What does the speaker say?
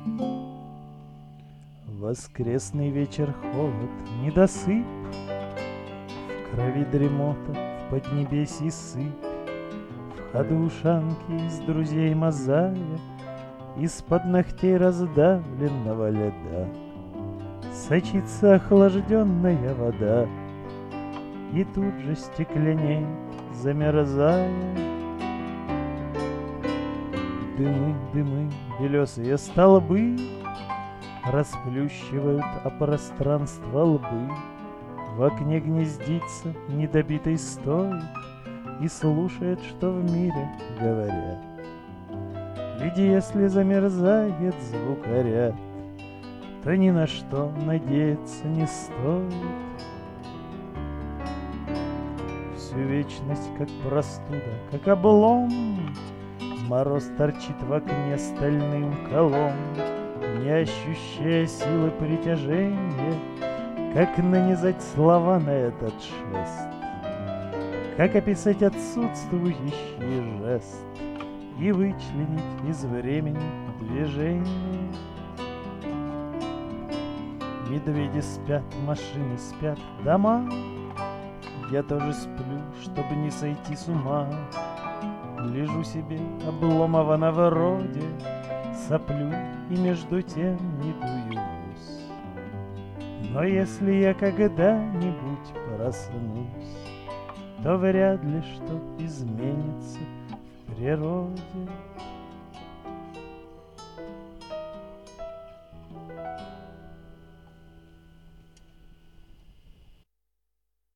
Воскресный вечер, холод, недосып, в крови дремота, в поднебесье сыпь, в ходу ушанки из друзей мозаия, из-под ногтей раздавленного льда сочится охлажденная вода и тут же стекленеет, замерзая. Дымы, дымы, белесые столбы расплющивают о пространство лбы. В окне гнездится недобитый стоик и слушает, что в мире говорят. Ведь если замерзает звукоряд, то ни на что надеяться не стоит. Всю вечность, как простуда, как облом, мороз торчит в окне стальным колом, не ощущая силы притяжения. Как нанизать слова на этот шест? Как описать отсутствующий жест и вычленить из времени движение? Медведи спят, машины спят, дома. Я тоже сплю, чтобы не сойти с ума. Лежу себе обломово вроде, соплю и между тем не дуюсь. Но если я когда-нибудь проснусь, то вряд ли что изменится в природе.